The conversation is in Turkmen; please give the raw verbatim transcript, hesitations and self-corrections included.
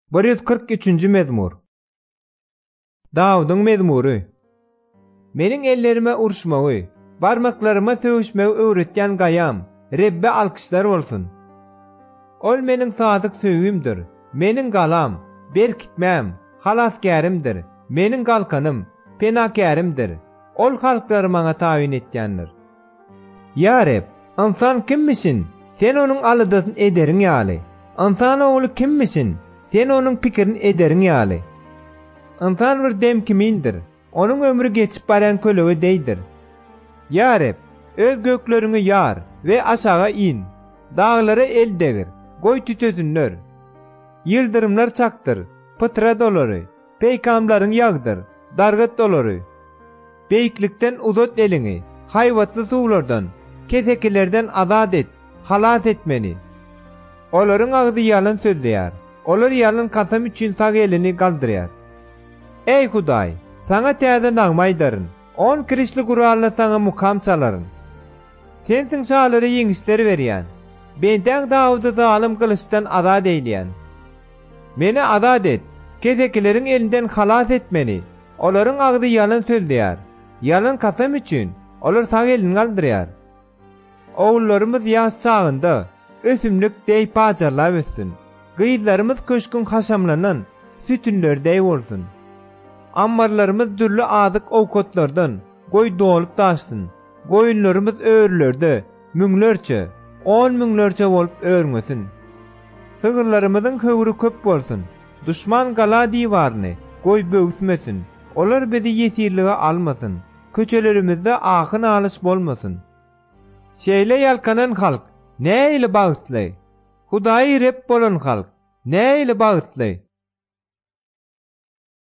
bir yüz kırk üçünji mezmur. Dawydyň mezmury. Meniň ellerime urşmagy, barmaklarıma söwüşmegi öwretýän gaýam, Rebbe alkışlar bolsun. Ol meniň sadyk söýgümdir, meniň galam, berkitmem, halaskärimdir, meniň galkanym, penakärimdir. Ol halklar maňa taýin etýändir. Ya Reb, insan kimmisin? Sen onuň alydysyny ederiň ýaly. İnsan ogly kimmisin? Sen onuň pikirini ederiň ýaly. İnsan bir dem kimindir? Onuň ömrü geçip barýan kölegi deýdir. Ya Reb, öz gökleriňi ýar we aşaga in. Dağlara el degir, goý tütödünler. Yıldırımlar çakdyr, pytra dolary, peýkamlaryň ýagdyr, dargat dolary. Beýiklikden uzat eliňi, haýwatly suwlardan, kesekilerden azat et, halat et meni. Olaryň agdy ýalyn sözleýär. Olar ýalyn kasam üçin sag elini galdyrýar. Ey Hudaý, sana täze nagmaýdaryn. On kirişli guralna sana mukam çalaryn. Sensiň şalary ýeňişler berýän. Benden Dawudy zalim kılıçdan azat eýleýän. Meni azat et, kesekileriň elinden halas et meni. Olaryň agdy ýalyn sözleýär. Ýalyn kasam üçin olar sag elini galdyrýar. Oğullarımız ýaş çağında ösümlük deý paçarlap össün. Gyýzlarymyz köşkün haşamlanan sütünlerdey bolsun. Ammarlarymız dürli azyk owkatlardan goý dolup taşsyn. Goýunlarymyz öýrlerde müňlerçe, on müňlerçe bolup öýrňesin. Sygyrlarymyzyň höwri köp bolsun. Düşman gala diýwaryny goý böwsmesin. Olar bizi ýetirlige almasyn. Köçelerimizde ahyn alys bolmasyn. Şeýle ýalkanan halk näile bagtly? Hudaý Reb bolan halk näile bagtly?